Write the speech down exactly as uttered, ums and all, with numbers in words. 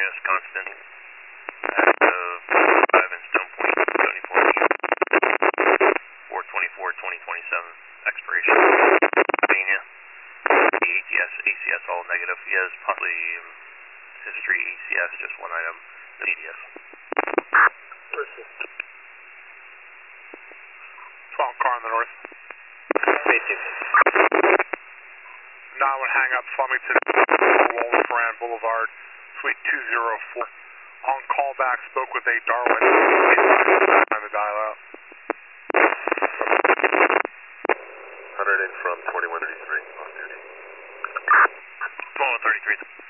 Sirius, constant, at uh, five in Stone Point, seventy-four four twenty-four twenty twenty-seven, expiration, Pennsylvania. The A T S, A C S all negative. He has possibly um, history A C S, just one item, the D D S. twelve car on the north. Basic. nine one hang up, Flemington, Walter Moran Boulevard, Suite two oh four. On callback, spoke with a Darwin. Time to dial out. one hundred in from twenty-one thirty-three, off duty. twenty-one thirty-three.